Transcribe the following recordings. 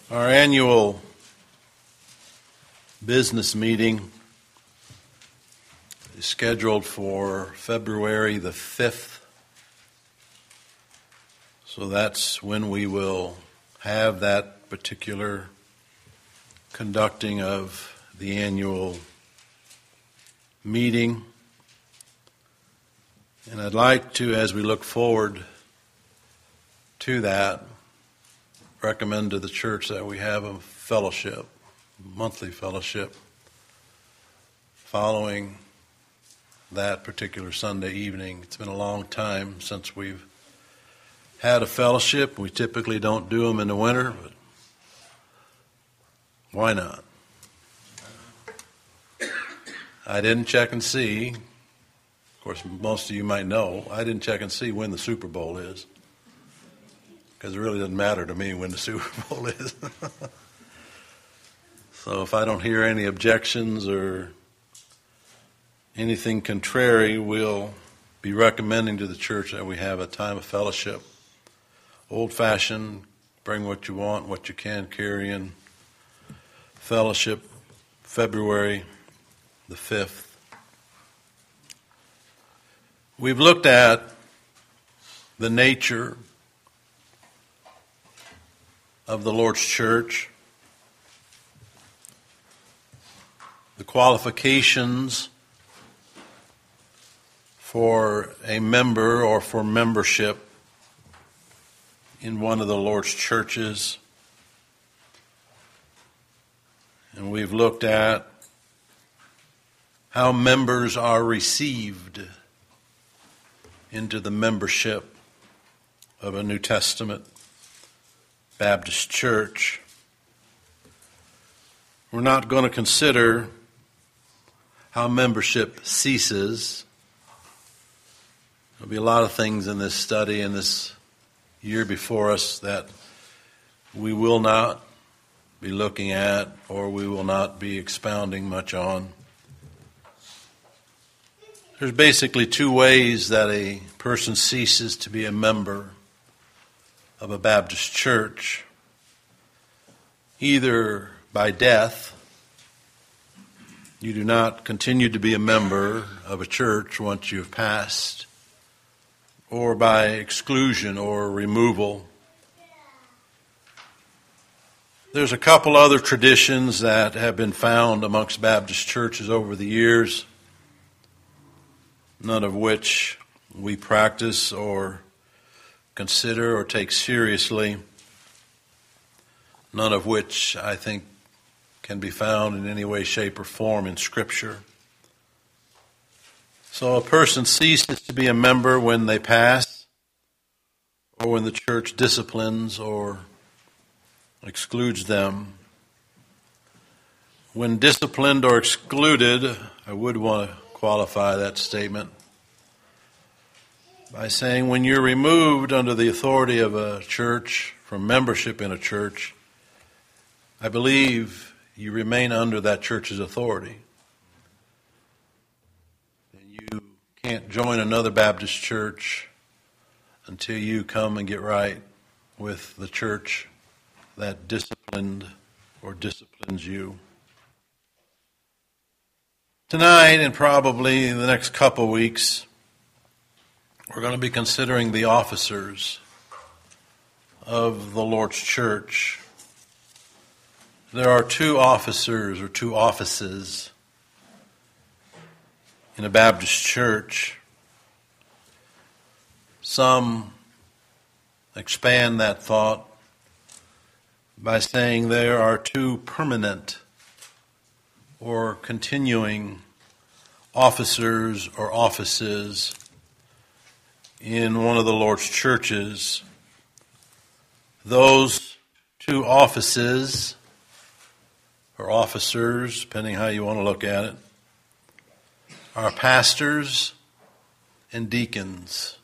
Our annual business meeting is scheduled for February the 5th. So that's when we will have that particular conducting of the annual meeting. And I'd like to, as we look forward to that, recommend to the church that we have a fellowship, monthly fellowship, following that particular Sunday evening. It's been a long time since we've had a fellowship. We typically don't do them in the winter, but why not? I didn't check and see. Of course, most of you might know, I didn't check and see when the Super Bowl is, because it really doesn't matter to me when the Super Bowl is. So if I don't hear any objections or anything contrary, we'll be recommending to the church that we have a time of fellowship. Old-fashioned, bring what you want, what you can carry in. Fellowship, February the 5th. We've looked at the nature of the Lord's church, the qualifications for a member or for membership in one of the Lord's churches. And we've looked at how members are received into the membership of a New Testament Baptist church. We're not going to consider how membership ceases. There'll be a lot of things in this study and this year before us that we will not be looking at or we will not be expounding much on. There's basically two ways that a person ceases to be a member of a Baptist church. Either by death, you do not continue to be a member of a church once you've passed, or by exclusion or removal. There's a couple other traditions that have been found amongst Baptist churches over the years, none of which we practice or consider or take seriously, none of which I think can be found in any way, shape, or form in Scripture. So a person ceases to be a member when they pass, or when the church disciplines or excludes them. When disciplined or excluded, I would want to qualify that statement by saying when you're removed under the authority of a church from membership in a church, I believe you remain under that church's authority. And you can't join another Baptist church until you come and get right with the church that disciplined or disciplines you. Tonight, and probably in the next couple weeks, we're going to be considering the officers of the Lord's church. There are two officers or two offices in a Baptist church. Some expand that thought by saying there are two permanent or continuing officers or offices in one of the Lord's churches. Those two offices or officers, depending how you want to look at it, are pastors and deacons.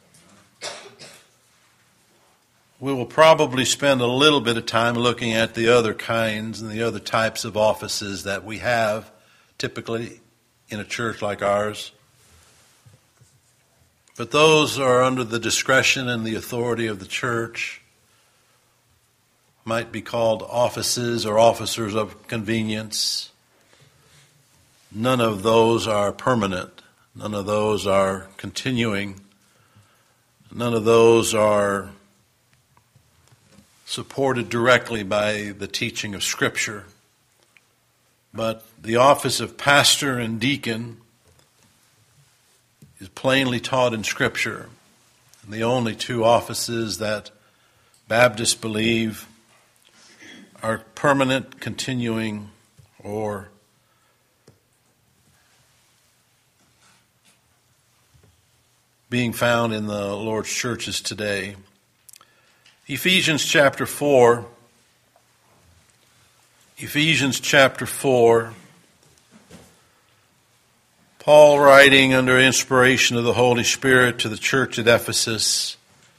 We will probably spend a little bit of time looking at the other kinds and the other types of offices that we have typically in a church like ours. But those are under the discretion and the authority of the church. might be called offices or officers of convenience. None of those are permanent. None of those are continuing. None of those are supported directly by the teaching of Scripture. But the office of pastor and deacon is plainly taught in Scripture. And the only two offices that Baptists believe are permanent, continuing, or being found in the Lord's churches today. Ephesians chapter 4. Ephesians chapter 4. Paul, writing under inspiration of the Holy Spirit to the church at Ephesus,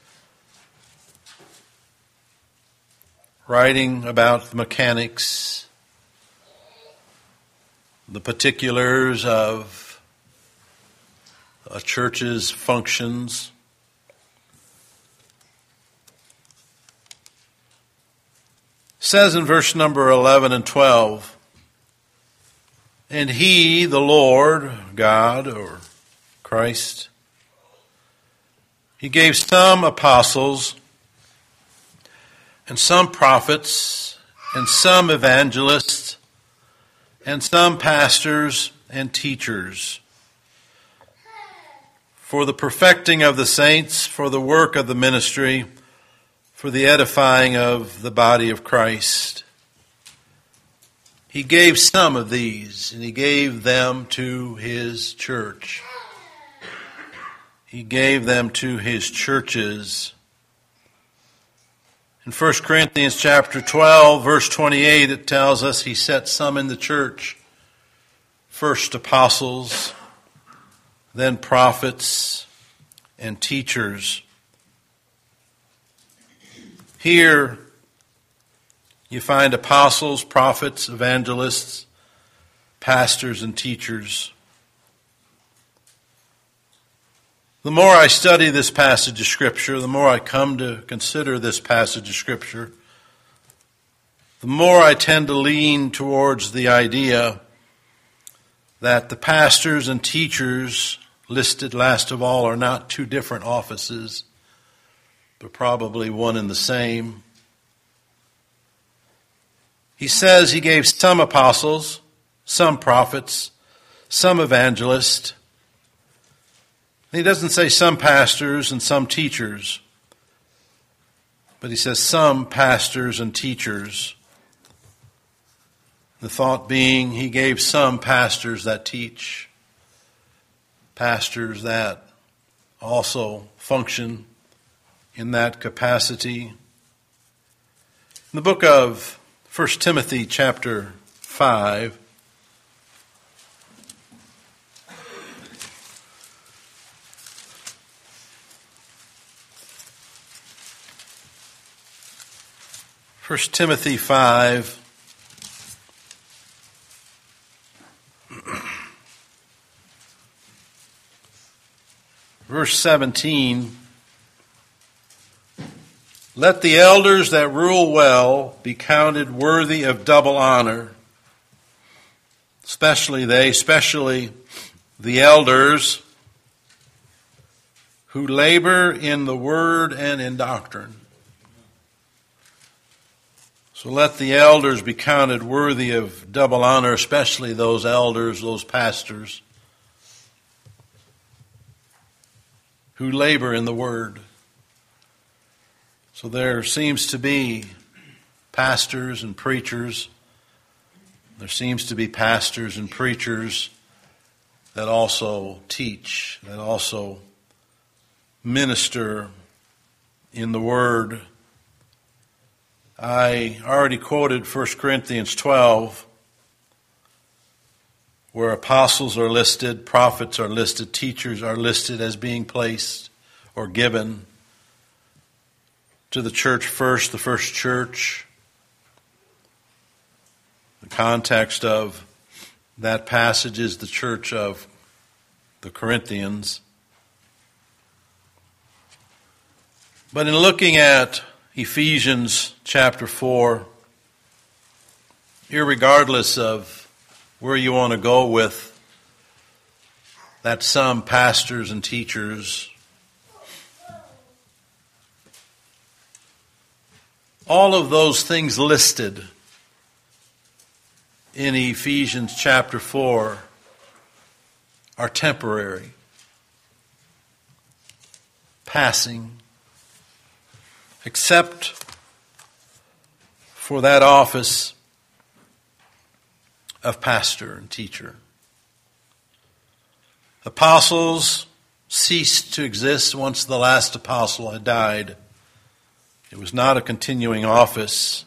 writing about the mechanics, the particulars of a church's functions. Says in verse number 11 and 12, "And he, the Lord, God, or Christ, he gave some apostles, and some prophets, and some evangelists, and some pastors and teachers, for the perfecting of the saints, for the work of the ministry, for the edifying of the body of Christ." He gave some of these, and he gave them to his church. He gave them to his churches. In 1 Corinthians chapter 12, verse 28, it tells us he set some in the church. First apostles, then prophets and teachers. Here you find apostles, prophets, evangelists, pastors, and teachers. The more I study this passage of Scripture, the more I come to consider this passage of Scripture, the more I tend to lean towards the idea that the pastors and teachers listed last of all are not two different offices, but probably one and the same. He says he gave some apostles, some prophets, some evangelists. He doesn't say some pastors and some teachers, but he says some pastors and teachers. The thought being he gave some pastors that teach, pastors that also function in that capacity. In the book of 1 Timothy chapter 5, First Timothy 5, verse 17, "Let the elders that rule well be counted worthy of double honor, especially the elders who labor in the word and in doctrine." So let the elders be counted worthy of double honor, especially those elders, those pastors who labor in the word. So there seems to be pastors and preachers. There seems to be pastors and preachers that also teach, that also minister in the word. I already quoted 1 Corinthians 12, where apostles are listed, prophets are listed, teachers are listed as being placed or given to the church first, the first church. The context of that passage is the church of the Corinthians. But in looking at Ephesians chapter 4, irregardless of where you want to go with that, some pastors and teachers, all of those things listed in Ephesians chapter 4 are temporary, passing, except for that office of pastor and teacher. Apostles ceased to exist once the last apostle had died. It was not a continuing office.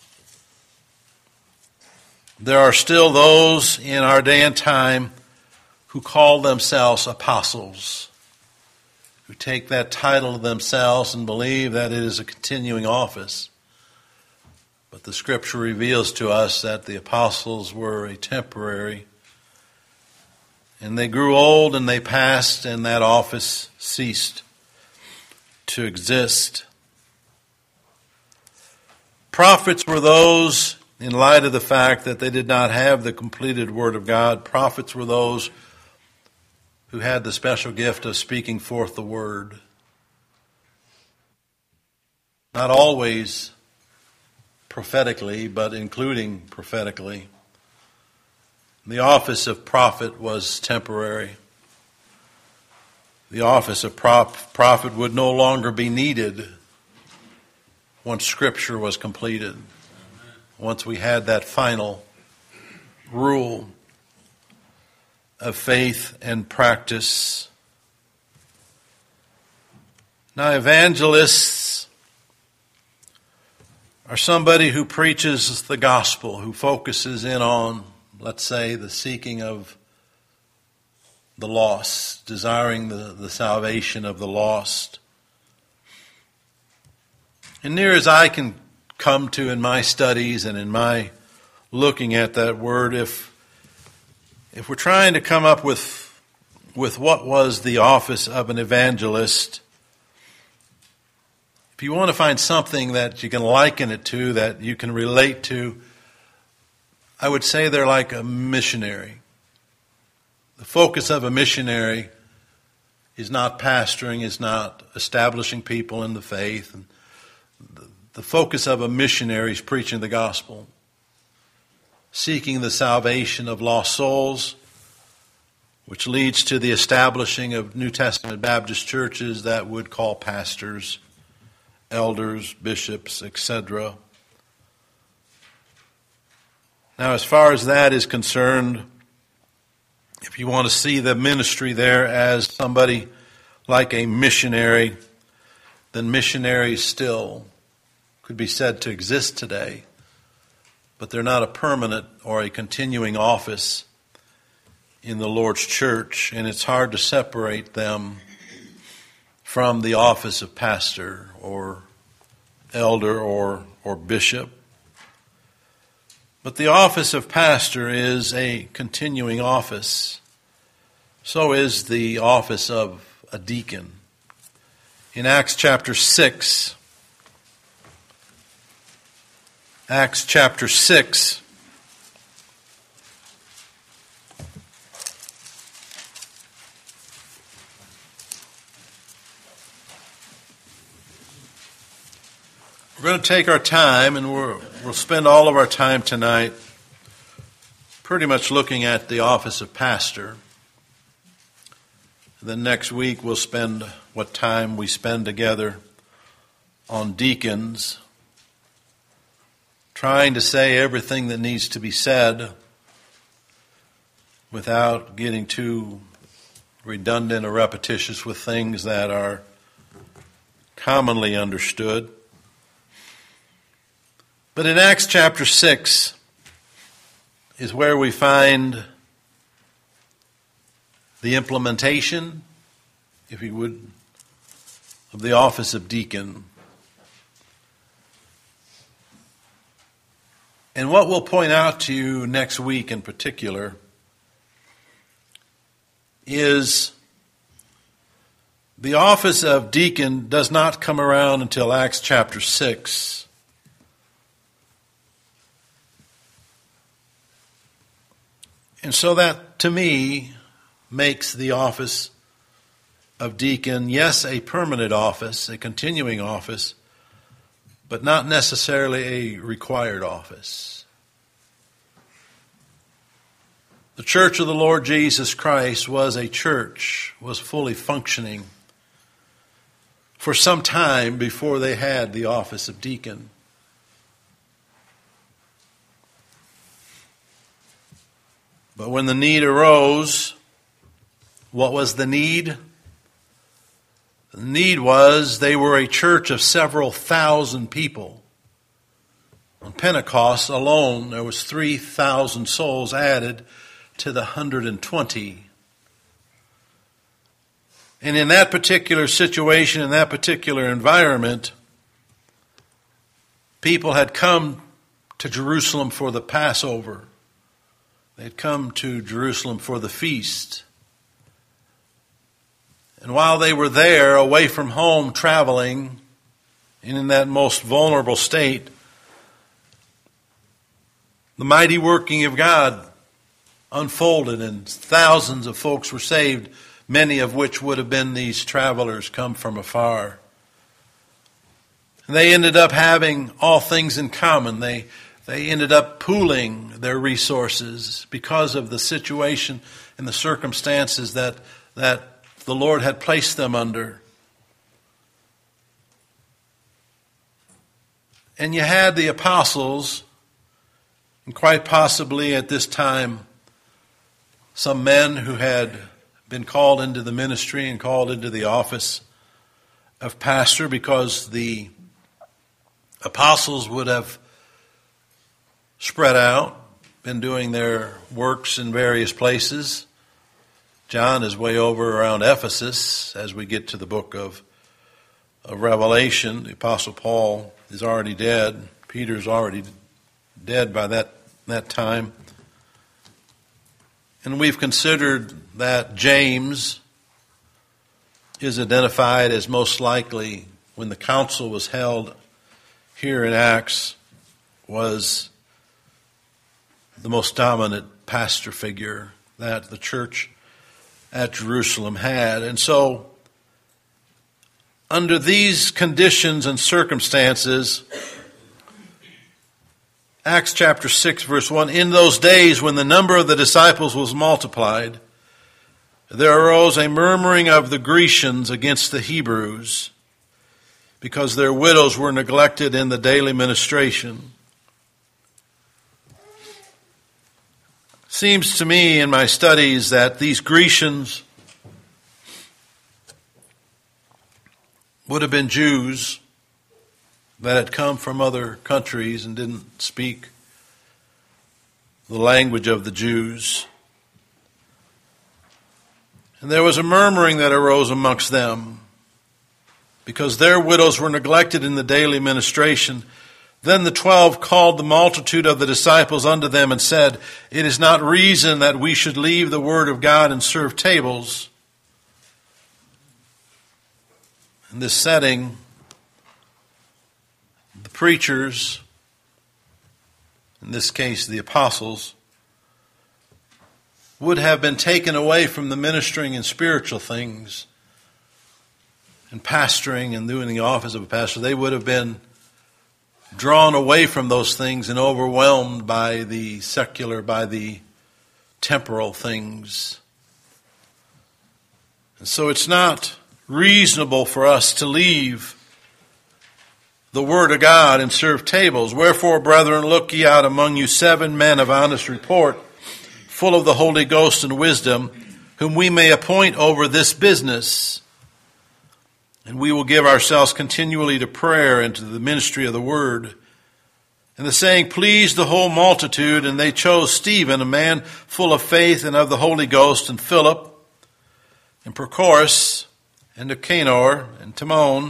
There are still those in our day and time who call themselves apostles, who take that title to themselves and believe that it is a continuing office. But the Scripture reveals to us that the apostles were a temporary, and they grew old and they passed, and that office ceased to exist. Prophets were those, in light of the fact that they did not have the completed Word of God, prophets were those who had the special gift of speaking forth the Word. Not always prophetically, but including prophetically. The office of prophet was temporary. The office of prophet would no longer be needed once Scripture was completed, once we had that final rule of faith and practice. Now, evangelists are somebody who preaches the gospel, who focuses in on, let's say, the seeking of the lost, desiring the salvation of the lost. And near as I can come to in my studies and in my looking at that word, if we're trying to come up with what was the office of an evangelist, if you want to find something that you can liken it to, that you can relate to, I would say they're like a missionary. The focus of a missionary is not pastoring, is not establishing people in the faith. And the focus of a missionary is preaching the gospel, seeking the salvation of lost souls, which leads to the establishing of New Testament Baptist churches that would call pastors, elders, bishops, etc. Now, as far as that is concerned, if you want to see the ministry there as somebody like a missionary, then missionaries still could be said to exist today, but they're not a permanent or a continuing office in the Lord's church, and it's hard to separate them from the office of pastor or elder or bishop. But the office of pastor is a continuing office. So is the office of a deacon. In Acts chapter 6, we're going to take our time, and we'll spend all of our time tonight pretty much looking at the office of pastor. Then next week we'll spend what time we spend together on deacons, trying to say everything that needs to be said without getting too redundant or repetitious with things that are commonly understood. But in Acts chapter 6 is where we find the implementation, if you would, of the office of deacon. And what we'll point out to you next week in particular is The office of deacon does not come around until Acts chapter 6. And so that, to me, makes the office of deacon, yes, a permanent office, a continuing office, but not necessarily a required office. The Church of the Lord Jesus Christ was fully functioning for some time before they had the office of deacon. But when the need arose, what was the need? The need was they were a church of several thousand people. On Pentecost alone, there was 3,000 souls added to the 120. And in that particular situation, in that particular environment, people had come to Jerusalem for the Passover. They had come to Jerusalem for the feast. And while they were there, away from home, traveling, and in that most vulnerable state, the mighty working of God unfolded, and thousands of folks were saved, many of which would have been these travelers come from afar. And they ended up having all things in common. They ended up pooling their resources because of the situation and the circumstances that the Lord had placed them under. And you had the apostles, and quite possibly at this time, some men who had been called into the ministry and called into the office of pastor, because the apostles would have spread out, been doing their works in various places. John is way over around Ephesus as we get to the book of Revelation. The Apostle Paul is already dead. Peter's already dead by that time. And we've considered that James is identified as most likely, when the council was held here in Acts, was the most dominant pastor figure that the church at Jerusalem had. And so, under these conditions and circumstances, Acts chapter 6, verse 1, in those days when the number of the disciples was multiplied, there arose a murmuring of the Grecians against the Hebrews, because their widows were neglected in the daily ministration. Seems to me in my studies that these Grecians would have been Jews that had come from other countries and didn't speak the language of the Jews. And there was a murmuring that arose amongst them because their widows were neglected in the daily ministration. Then the 12 called the multitude of the disciples unto them and said, it is not reason that we should leave the word of God and serve tables. In this setting, the preachers, in this case the apostles, would have been taken away from the ministering and spiritual things and pastoring and doing the office of a pastor. They would have been drawn away from those things and overwhelmed by the secular, by the temporal things. And so it's not reasonable for us to leave the word of God and serve tables. Wherefore, brethren, look ye out among you 7 men of honest report, full of the Holy Ghost and wisdom, whom we may appoint over this business. And we will give ourselves continually to prayer and to the ministry of the word. And the saying pleased the whole multitude, and they chose Stephen, a man full of faith and of the Holy Ghost, and Philip, and Prochorus, and Nicanor, and Timon,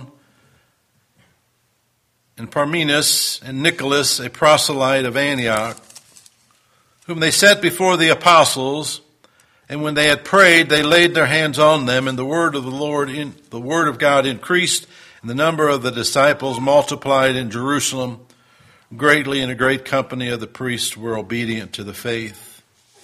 and Parmenas, and Nicholas, a proselyte of Antioch, whom they set before the apostles. And when they had prayed, they laid their hands on them, and the word of God increased, and the number of the disciples multiplied in Jerusalem greatly, and a great company of the priests were obedient to the faith.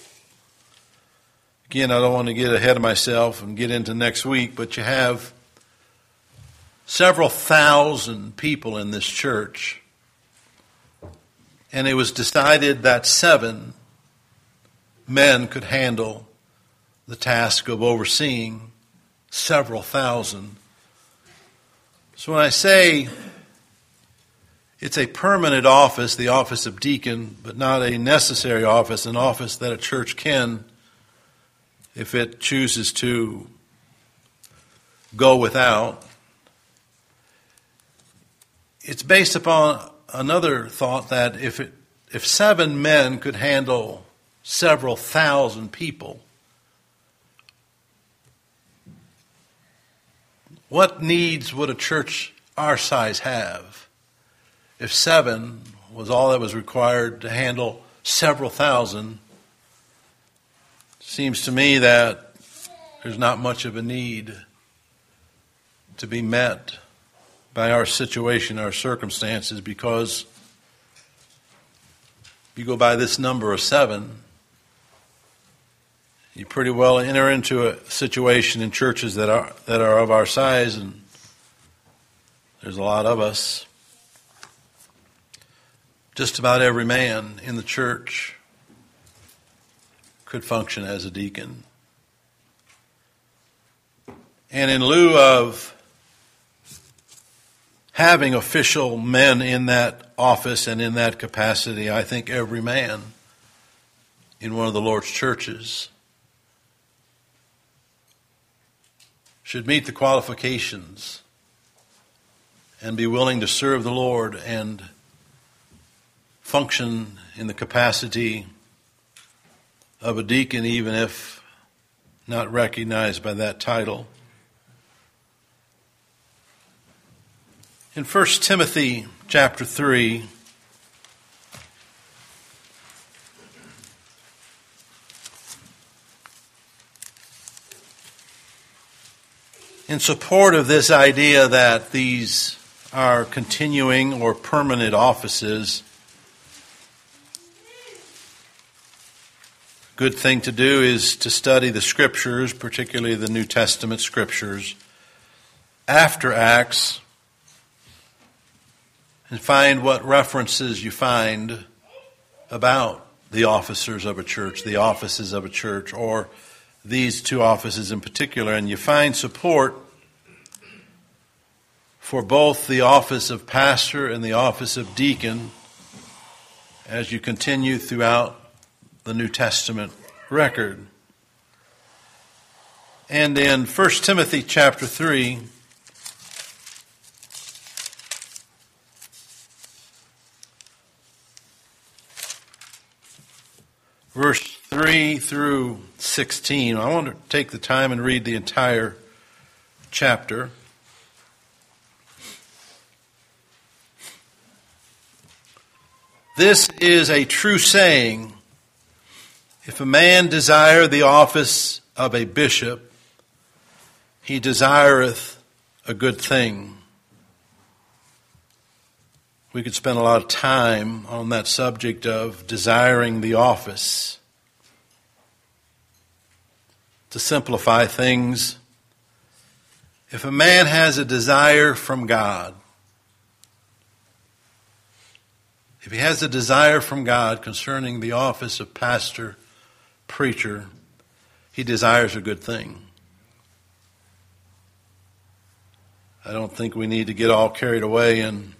Again, I don't want to get ahead of myself and get into next week, but you have several thousand people in this church, and it was decided that 7 men could handle the task of overseeing several thousand. So when I say it's a permanent office, the office of deacon, but not a necessary office, an office that a church can, if it chooses to, go without, it's based upon another thought that if 7 men could handle several thousand people, what needs would a church our size have if 7 was all that was required to handle several thousand? Seems to me that there's not much of a need to be met by our situation, our circumstances, because if you go by this number of 7, you pretty well enter into a situation in churches that are of our size, and there's a lot of us. Just about every man in the church could function as a deacon. And in lieu of having official men in that office and in that capacity, I think every man in one of the Lord's churches should meet the qualifications and be willing to serve the Lord and function in the capacity of a deacon, even if not recognized by that title. In 1 Timothy chapter 3, in support of this idea that these are continuing or permanent offices, a good thing to do is to study the Scriptures, particularly the New Testament Scriptures, after Acts, and find what references you find about the officers of a church, the offices of a church, or these 2 offices in particular, and you find support for both the office of pastor and the office of deacon as you continue throughout the New Testament record. And in 1 Timothy chapter 3, verse 3 through 16. I want to take the time and read the entire chapter. This is a true saying: if a man desire the office of a bishop, he desireth a good thing. We could spend a lot of time on that subject of desiring the office. To simplify things, if a man has a desire from God, if he has a desire from God concerning the office of pastor, preacher, he desires a good thing. I don't think we need to get all carried away and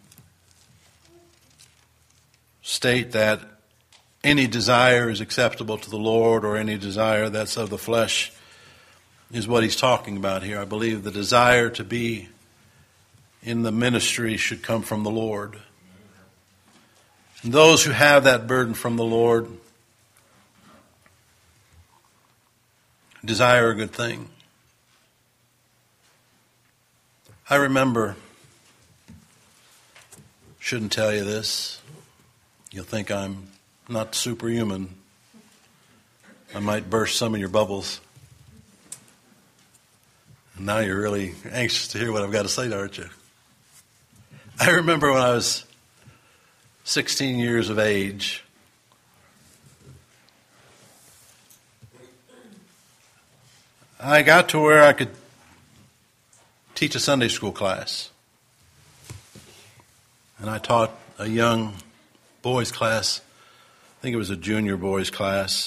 state that any desire is acceptable to the Lord, or any desire that's of the flesh is what he's talking about here. I believe the desire to be in the ministry should come from the Lord. And those who have that burden from the Lord desire a good thing. I remember, shouldn't tell you this, you'll think I'm not superhuman. I might burst some of your bubbles. And now you're really anxious to hear what I've got to say, aren't you? I remember when I was 16 years of age, I got to where I could teach a Sunday school class. And I taught a young boys class. I think it was a junior boys class.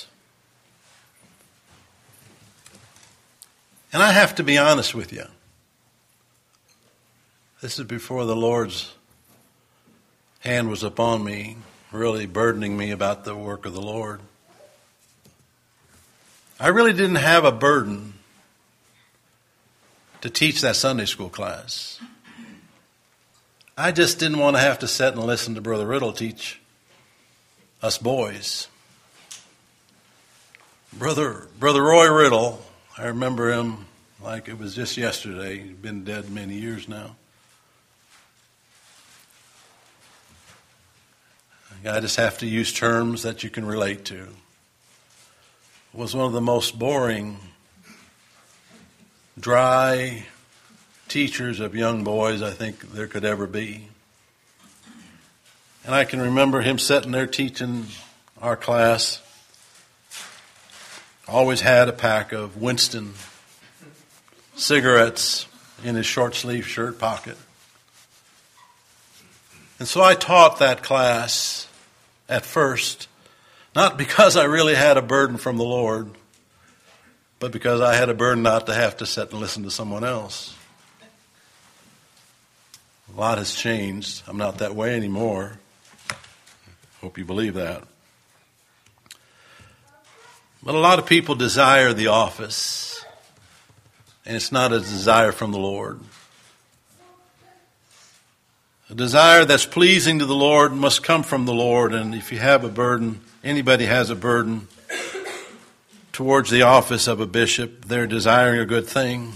And I have to be honest with you. This is before the Lord's hand was upon me, really burdening me about the work of the Lord. I really didn't have a burden to teach that Sunday school class. I just didn't want to have to sit and listen to Brother Riddle teach us boys. Brother Roy Riddle, I remember him like it was just yesterday. He's been dead many years now. I just have to use terms that you can relate to. Was one of the most boring, dry teachers of young boys I think there could ever be. And I can remember him sitting there teaching our class. Always had a pack of Winston cigarettes in his short sleeve shirt pocket. And so I taught that class at first, not because I really had a burden from the Lord, but because I had a burden not to have to sit and listen to someone else. A lot has changed. I'm not that way anymore. Hope you believe that. But a lot of people desire the office, and it's not a desire from the Lord. A desire that's pleasing to the Lord must come from the Lord, and if you have a burden, anybody has a burden towards the office of a bishop, they're desiring a good thing.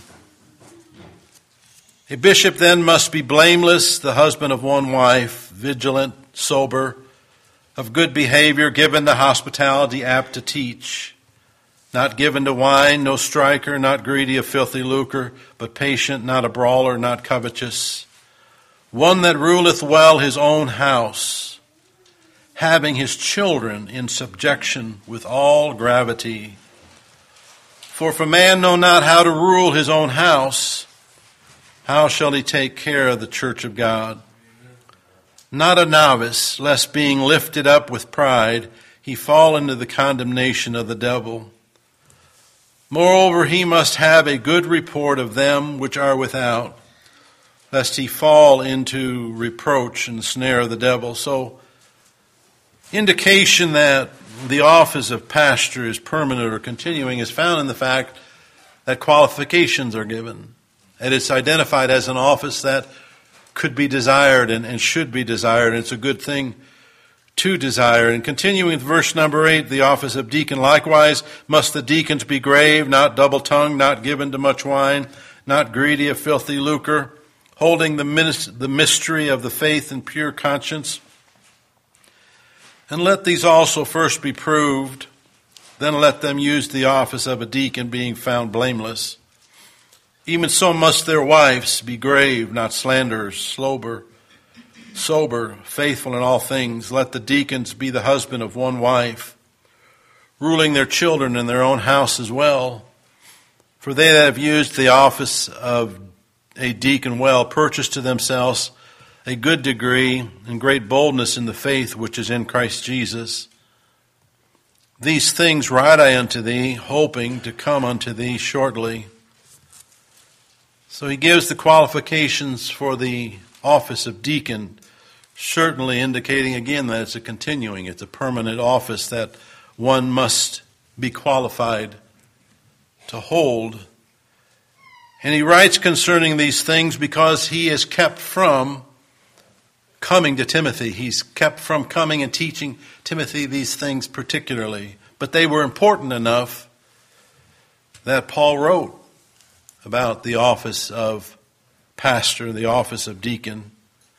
A bishop then must be blameless, the husband of one wife, vigilant, sober, of good behavior, given to hospitality, apt to teach, not given to wine, no striker, not greedy of filthy lucre, but patient, not a brawler, not covetous, one that ruleth well his own house, having his children in subjection with all gravity. For if a man know not how to rule his own house, how shall he take care of the church of God? Not a novice, lest being lifted up with pride, he fall into the condemnation of the devil. Moreover, he must have a good report of them which are without, lest he fall into reproach and snare of the devil. So, indication that the office of pastor is permanent or continuing is found in the fact that qualifications are given. And it's identified as an office that could be desired and should be desired. And it's a good thing to desire. And continuing with verse number 8, the office of deacon, likewise must the deacons be grave, not double-tongued, not given to much wine, not greedy of filthy lucre, holding the mystery of the faith and pure conscience. And let these also first be proved, then let them use the office of a deacon, being found blameless. Even so must their wives be grave, not slanderers, sober, faithful in all things. Let the deacons be the husband of one wife, ruling their children in their own house as well. For they that have used the office of a deacon well purchase to themselves a good degree and great boldness in the faith which is in Christ Jesus. These things write I unto thee, hoping to come unto thee shortly. So he gives the qualifications for the office of deacon, certainly indicating again that it's a permanent office that one must be qualified to hold. And he writes concerning these things because he is kept from coming to Timothy. He's kept from coming and teaching Timothy these things particularly. But they were important enough that Paul wrote about the office of pastor, the office of deacon,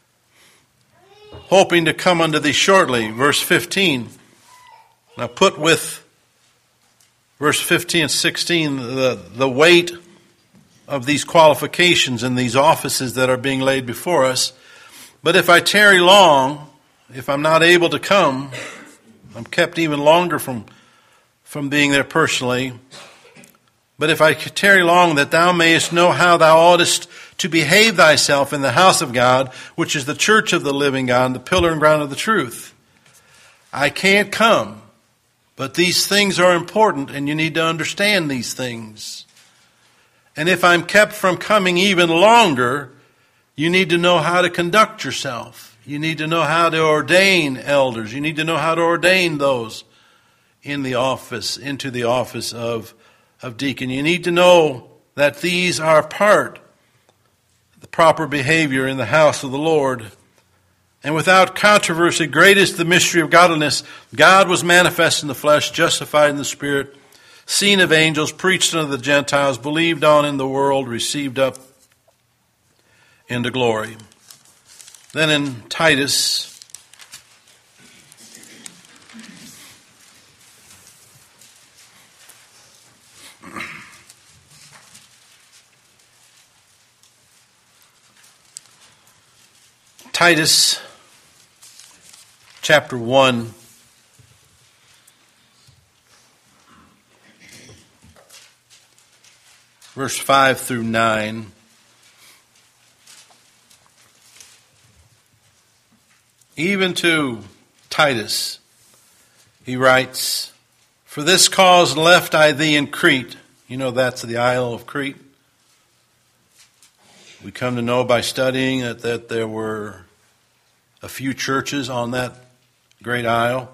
hoping to come unto thee shortly. Verse 15, now put with verse 15 and 16, the weight of these qualifications and these offices that are being laid before us. But if I tarry long, if I'm not able to come, I'm kept even longer from being there personally. But if I tarry long, that thou mayest know how thou oughtest to behave thyself in the house of God, which is the church of the living God, and the pillar and ground of the truth. I can't come, but these things are important, and you need to understand these things. And if I'm kept from coming even longer, you need to know how to conduct yourself. You need to know how to ordain elders. You need to know how to ordain those in the office, into the office of deacon. You need to know that these are part of the proper behavior in the house of the Lord. And without controversy, great is the mystery of godliness. God was manifest in the flesh, justified in the Spirit, seen of angels, preached unto the Gentiles, believed on in the world, received up into glory. Then in Titus, chapter 1, verse 5 through 9. Even to Titus, he writes, For this cause left I thee in Crete. You know that's the Isle of Crete. We come to know by studying that there were a few churches on that great isle.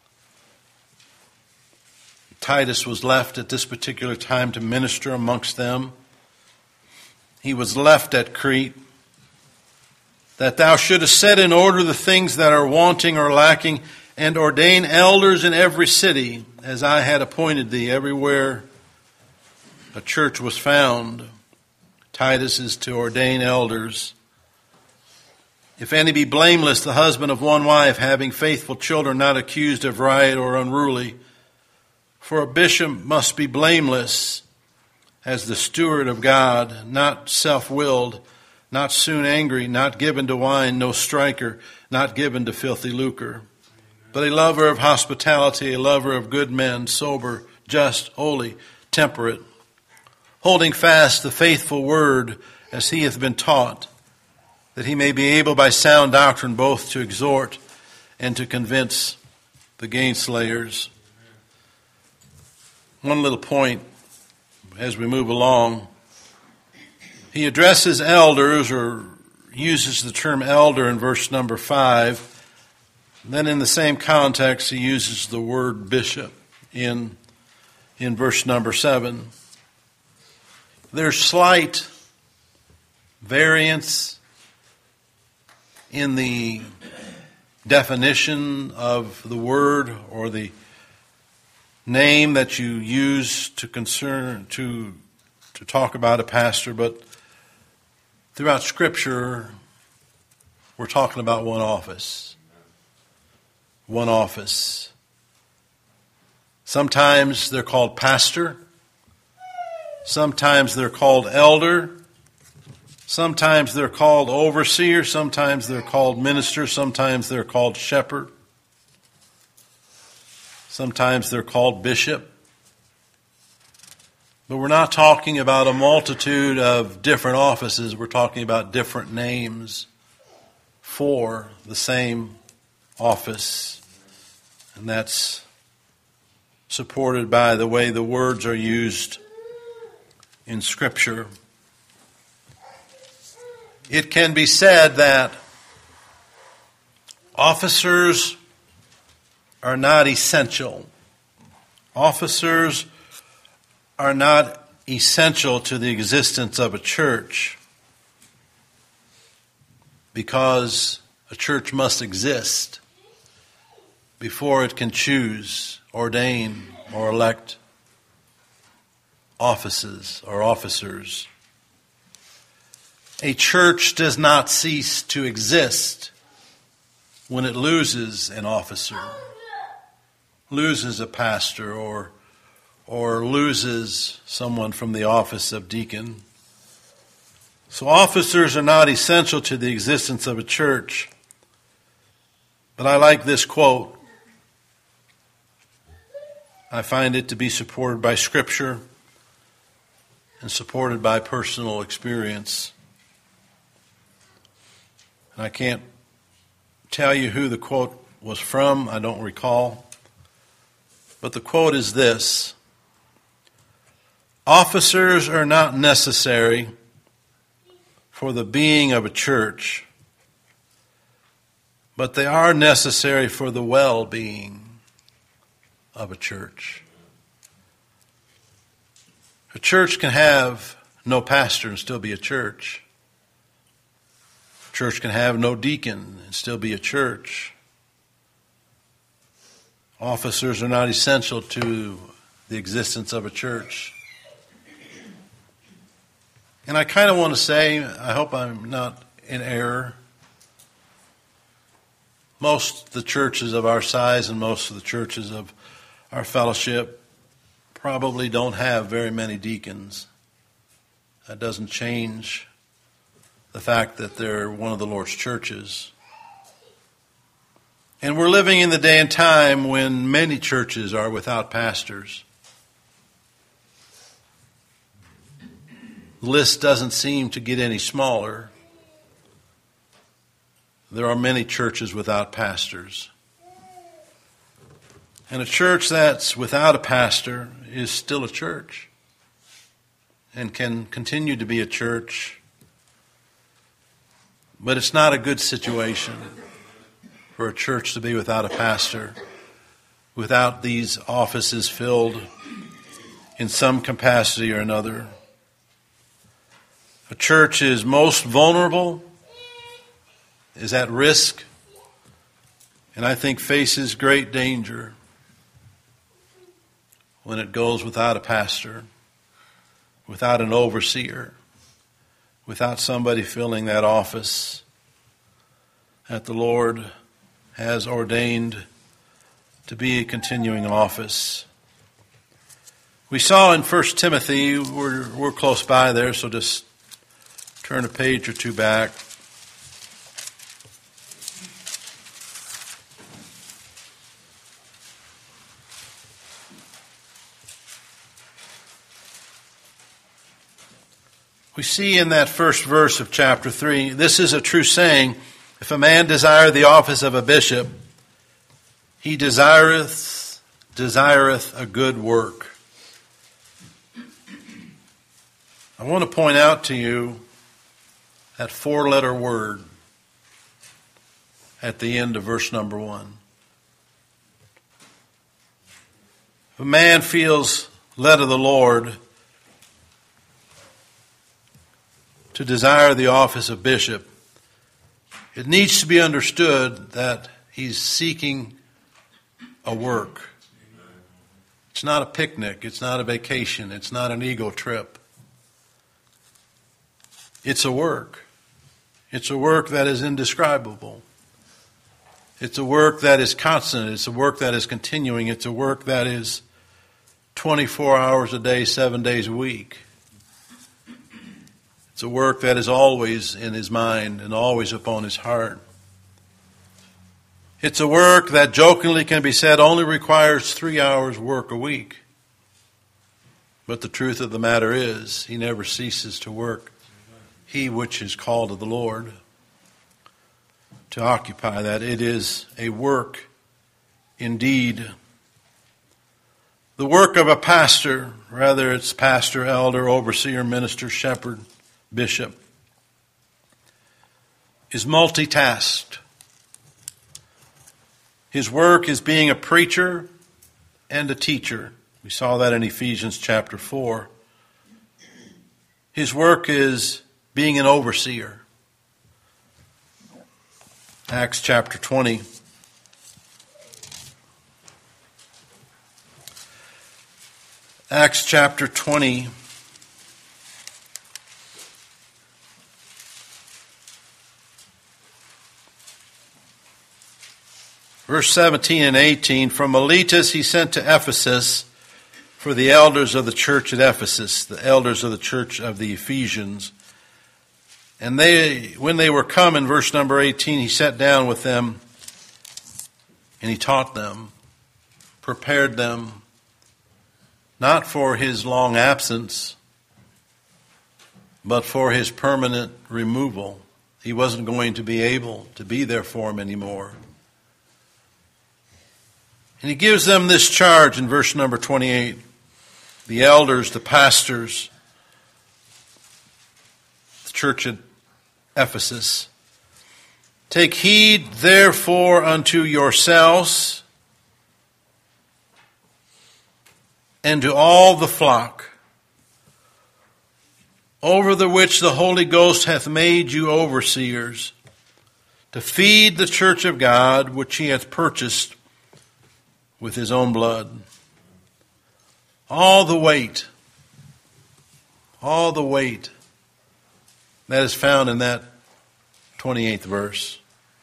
Titus was left at this particular time to minister amongst them. He was left at Crete, that thou shouldest set in order the things that are wanting or lacking, and ordain elders in every city, as I had appointed thee. Everywhere a church was found, Titus is to ordain elders. If any be blameless, the husband of one wife, having faithful children, not accused of riot or unruly. For a bishop must be blameless as the steward of God, not self-willed, not soon angry, not given to wine, no striker, not given to filthy lucre, but a lover of hospitality, a lover of good men, sober, just, holy, temperate, holding fast the faithful word as he hath been taught, that he may be able by sound doctrine both to exhort and to convince the gainslayers. One little point as we move along. He addresses elders, or uses the term elder in verse number 5. Then in the same context, he uses the word bishop in verse number 7. There's slight variance in the definition of the word or the name that you use to talk about a pastor, but throughout Scripture, we're talking about one office. One office. Sometimes they're called pastor. Sometimes they're called elder. Sometimes they're called overseer. Sometimes they're called minister. Sometimes they're called shepherd. Sometimes they're called bishop. But we're not talking about a multitude of different offices. We're talking about different names for the same office. And that's supported by the way the words are used in Scripture. It can be said that officers are not essential. Officers are not essential to the existence of a church, because a church must exist before it can choose, ordain, or elect offices or officers. A church does not cease to exist when it loses an officer, loses a pastor, or or loses someone from the office of deacon. So officers are not essential to the existence of a church. But I like this quote. I find it to be supported by Scripture and supported by personal experience. And I can't tell you who the quote was from. I don't recall. But the quote is this: officers are not necessary for the being of a church, but they are necessary for the well-being of a church. A church can have no pastor and still be a church. A church can have no deacon and still be a church. Officers are not essential to the existence of a church. And I kind of want to say, I hope I'm not in error, most of the churches of our size and most of the churches of our fellowship probably don't have very many deacons. That doesn't change the fact that they're one of the Lord's churches. And we're living in the day and time when many churches are without pastors. The list doesn't seem to get any smaller. There are many churches without pastors. And a church that's without a pastor is still a church and can continue to be a church. But it's not a good situation for a church to be without a pastor, without these offices filled in some capacity or another. A church is most vulnerable, is at risk, and I think faces great danger when it goes without a pastor, without an overseer, without somebody filling that office that the Lord has ordained to be a continuing office. We saw in 1 Timothy, we're close by there, so just turn a page or two back. We see in that first verse of chapter 3, this is a true saying, if a man desire the office of a bishop, he desireth a good work. I want to point out to you that 4-letter word at the end of verse number 1. If a man feels led of the Lord to desire the office of bishop, it needs to be understood that he's seeking a work. It's not a picnic. It's not a vacation. It's not an ego trip. It's a work. It's a work that is indescribable. It's a work that is constant. It's a work that is continuing. It's a work that is 24 hours a day, 7 days a week. It's a work that is always in his mind and always upon his heart. It's a work that jokingly can be said only requires 3 hours work a week. But the truth of the matter is, he never ceases to work. He which is called of the Lord to occupy that. It is a work indeed. The work of a pastor, whether it's pastor, elder, overseer, minister, shepherd, bishop, is multitasked. His work is being a preacher and a teacher. We saw that in Ephesians chapter 4. His work is being an overseer. Acts chapter 20. Acts chapter 20. Verse 17 and 18, from Miletus he sent to Ephesus for the elders of the church at Ephesus, the elders of the church of the Ephesians. And when they were come, in verse number 18, he sat down with them and he taught them, prepared them, not for his long absence, but for his permanent removal. He wasn't going to be able to be there for him anymore. And he gives them this charge in verse number 28. The elders, the pastors, the church at Ephesus. Take heed therefore unto yourselves and to all the flock, over the which the Holy Ghost hath made you overseers, to feed the church of God, which he hath purchased with his own blood. All the weight that is found in that 28th verse.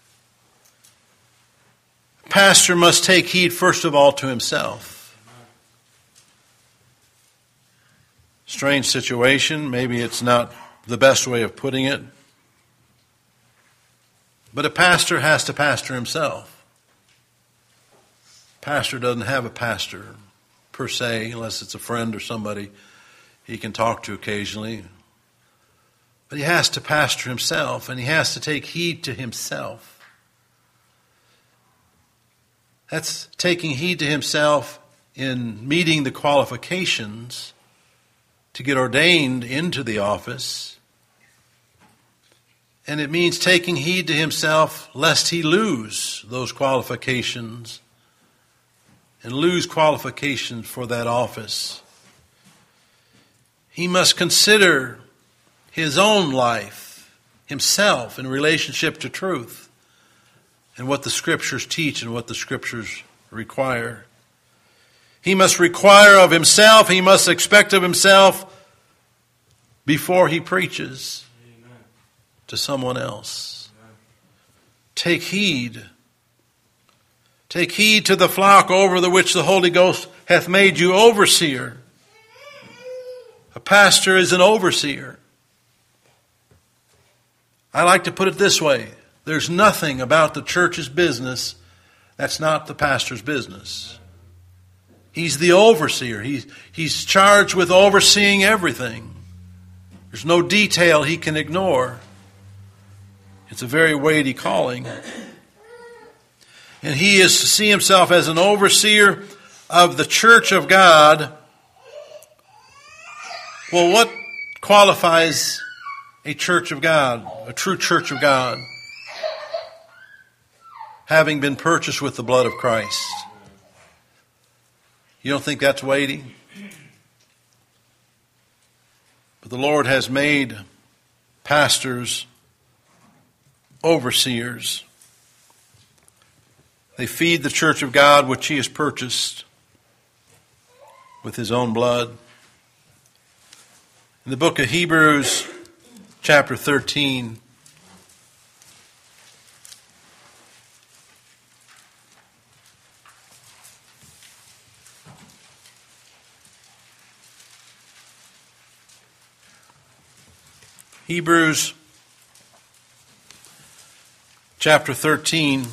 A pastor must take heed first of all to himself. Strange situation, maybe it's not the best way of putting it, but a pastor has to pastor himself. Pastor doesn't have a pastor per se, unless it's a friend or somebody he can talk to occasionally. But he has to pastor himself, and he has to take heed to himself. That's taking heed to himself in meeting the qualifications to get ordained into the office. And it means taking heed to himself lest he lose those qualifications and lose qualifications for that office. He must consider his own life, himself, in relationship to truth and what the Scriptures teach and what the Scriptures require. He must require of himself, he must expect of himself before he preaches to someone else. Take heed. Take heed to the flock over the which the Holy Ghost hath made you overseer. A pastor is an overseer. I like to put it this way. There's nothing about the church's business that's not the pastor's business. He's the overseer. He's charged with overseeing everything. There's no detail he can ignore. It's a very weighty calling. And he is to see himself as an overseer of the church of God. Well, what qualifies a church of God, a true church of God? Having been purchased with the blood of Christ. You don't think that's weighty? But the Lord has made pastors overseers. They feed the church of God, which he has purchased with his own blood. In the book of Hebrews, chapter 13, Hebrews chapter 13,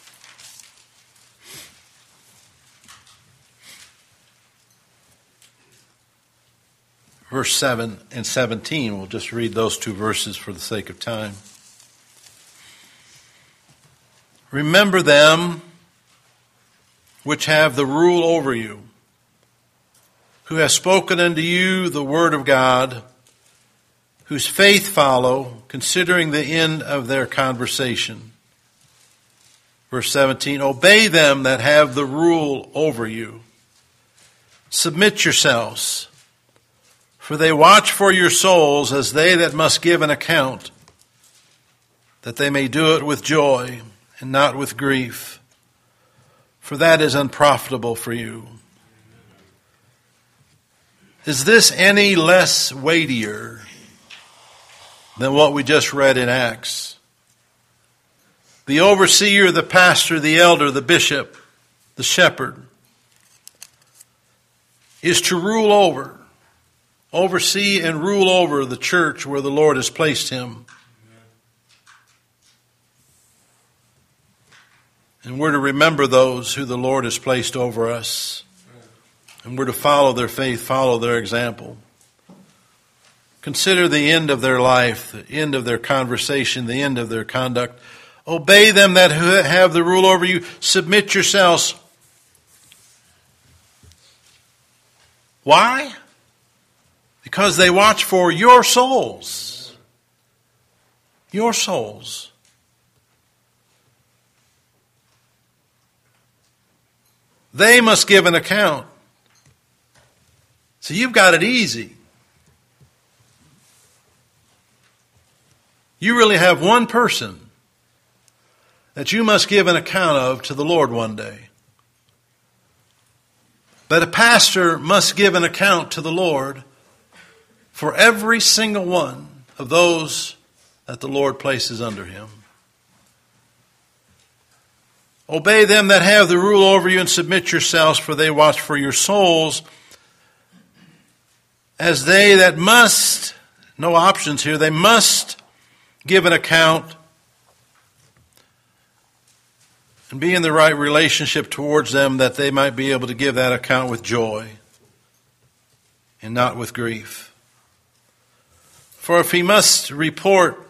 verse 7 and 17. We'll just read those two verses for the sake of time. Remember them which have the rule over you, who have spoken unto you the word of God, whose faith follow, considering the end of their conversation. Verse 17, obey them that have the rule over you. Submit yourselves, for they watch for your souls as they that must give an account, that they may do it with joy and not with grief, for that is unprofitable for you. Is this any less weightier than what we just read in Acts? The overseer, the pastor, the elder, the bishop, the shepherd. is to rule over, oversee and rule over the church where the Lord has placed him. And we're to remember those who the Lord has placed over us. And we're to follow their faith, follow their example. Consider the end of their life, the end of their conversation, the end of their conduct. Obey them that have the rule over you. Submit yourselves. Why? Because they watch for your souls. Your souls. They must give an account. So you've got it easy. You really have one person that you must give an account of to the Lord one day. But a pastor must give an account to the Lord for every single one of those that the Lord places under him. Obey them that have the rule over you and submit yourselves, for they watch for your souls, as they that must, no options here, they must give an account and be in the right relationship towards them, that they might be able to give that account with joy and not with grief. For if he must report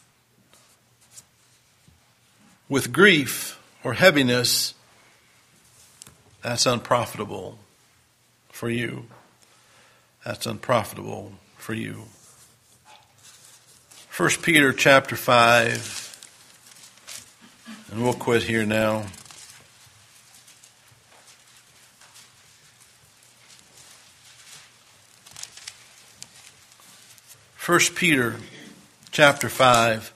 with grief or heaviness, that's unprofitable for you. That's unprofitable for you. 1 Peter chapter 5, and we'll quit here now. First Peter chapter 5,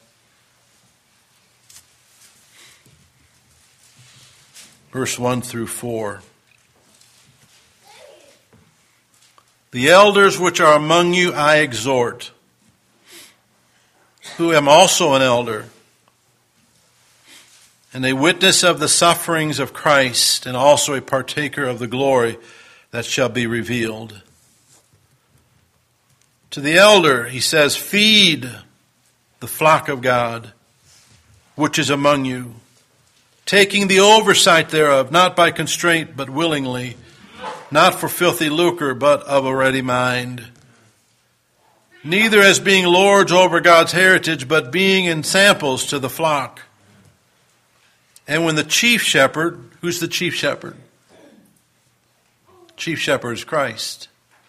verse 1 through 4. The elders which are among you I exhort, who am also an elder, and a witness of the sufferings of Christ, and also a partaker of the glory that shall be revealed. To the elder, he says, feed the flock of God, which is among you, taking the oversight thereof, not by constraint, but willingly, not for filthy lucre, but of a ready mind. Neither as being lords over God's heritage, but being ensamples to the flock. And when the chief shepherd, who's the chief shepherd? Chief shepherd is Christ.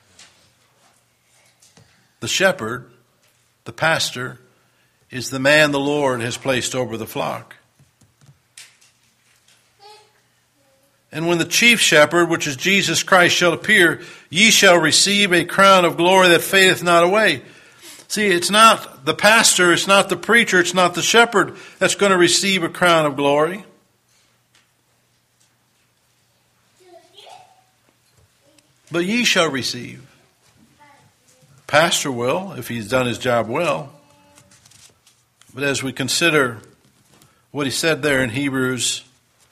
The shepherd, the pastor, is the man the Lord has placed over the flock. And when the chief shepherd, which is Jesus Christ, shall appear, ye shall receive a crown of glory that fadeth not away. See, it's not the pastor, it's not the preacher, it's not the shepherd that's going to receive a crown of glory. But ye shall receive. Pastor will, if he's done his job well. But as we consider what he said there in Hebrews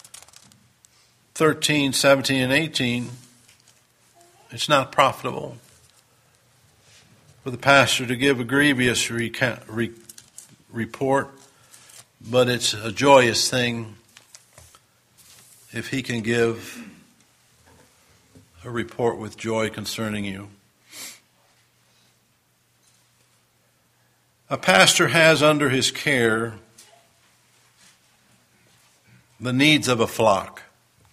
13, 17, and 18, it's not profitable for the pastor to give a grievous report, but it's a joyous thing if he can give a report with joy concerning you. A pastor has under his care the needs of a flock.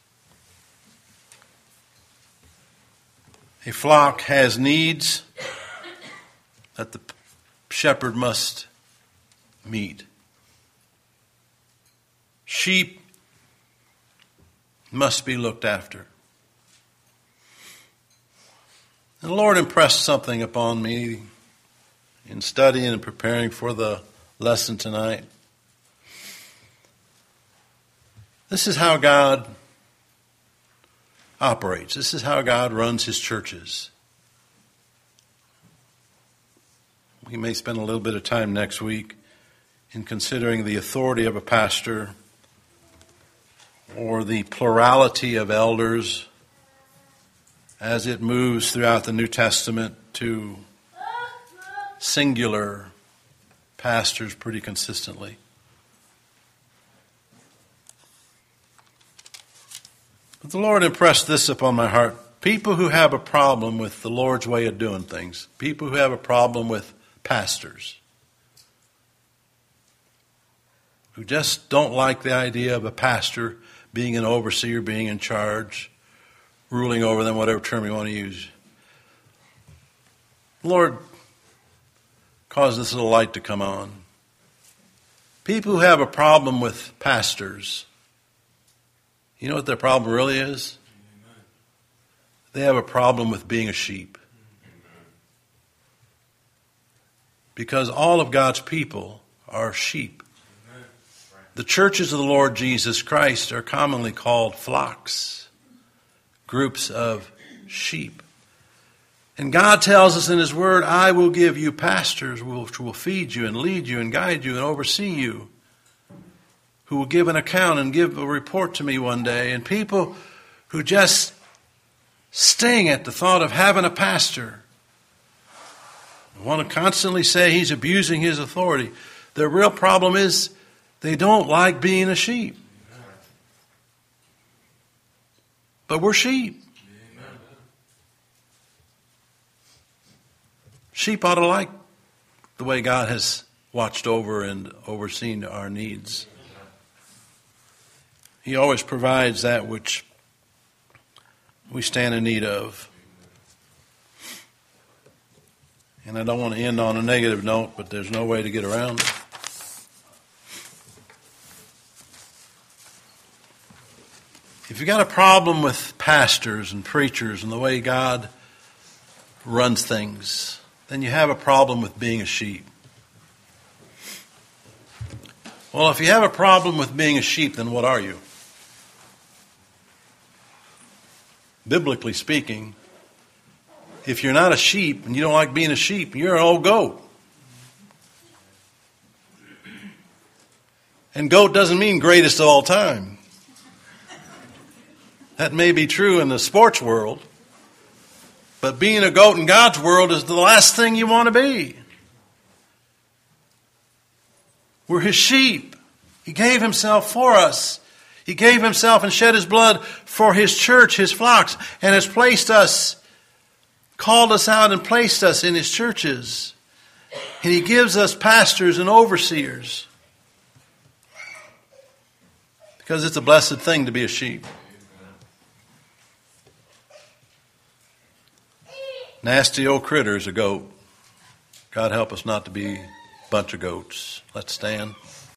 A flock has needs that the shepherd must meet. Sheep must be looked after. And the Lord impressed something upon me in studying and preparing for the lesson tonight. This is how God operates. This is how God runs his churches. We may spend a little bit of time next week in considering the authority of a pastor or the plurality of elders as it moves throughout the New Testament to singular pastors pretty consistently. But the Lord impressed this upon my heart. People who have a problem with the Lord's way of doing things, people who have a problem with pastors, who just don't like the idea of a pastor being an overseer, being in charge, ruling over them, whatever term you want to use. The Lord caused this little light to come on. People who have a problem with pastors, you know what their problem really is? They have a problem with being a sheep. Because all of God's people are sheep. The churches of the Lord Jesus Christ are commonly called flocks, groups of sheep. And God tells us in His Word, I will give you pastors which will feed you and lead you and guide you and oversee you, who will give an account and give a report to me one day. And people who just sting at the thought of having a pastor, want to constantly say he's abusing his authority. The real problem is they don't like being a sheep. But we're sheep. Sheep ought to like the way God has watched over and overseen our needs. He always provides that which we stand in need of. And I don't want to end on a negative note, but there's no way to get around it. If you've got a problem with pastors and preachers and the way God runs things, then you have a problem with being a sheep. Well, if you have a problem with being a sheep, then what are you? Biblically speaking, if you're not a sheep and you don't like being a sheep, you're an old goat. And goat doesn't mean greatest of all time. That may be true in the sports world, but being a goat in God's world is the last thing you want to be. We're His sheep. He gave Himself for us. He gave Himself and shed His blood for His church, His flocks, and has placed us, called us out and placed us in His churches. And He gives us pastors and overseers. Because it's a blessed thing to be a sheep. Nasty old critter is a goat. God help us not to be a bunch of goats. Let's stand.